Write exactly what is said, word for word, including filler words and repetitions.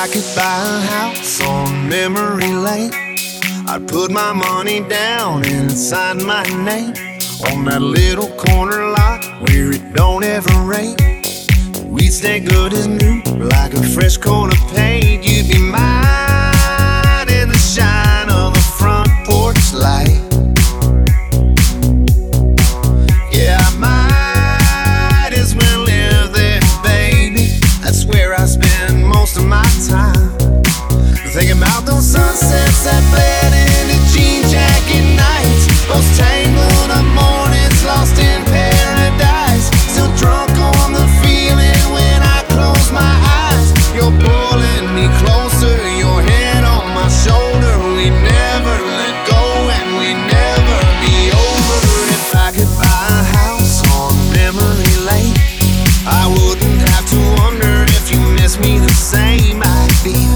I could buy a house on memory lane, I'd put my money down and sign my name on that little corner lot where it don't ever rain. We'd stay good as new, like a fresh coat of paint. You'd be mine in the shine of the front porch light. Yeah, I might as well live there, baby. That's where I spend most of my time, thinking about those sunsets that bled into jean jacket nights, those tangled up mornings lost in paradise. Still drunk on the feeling when I close my eyes. You're pulling me closer, your head on my shoulder. We never let go and we never be over. If I could buy a house on memory lane, I wouldn't have to wonder if you miss me the same. I'd be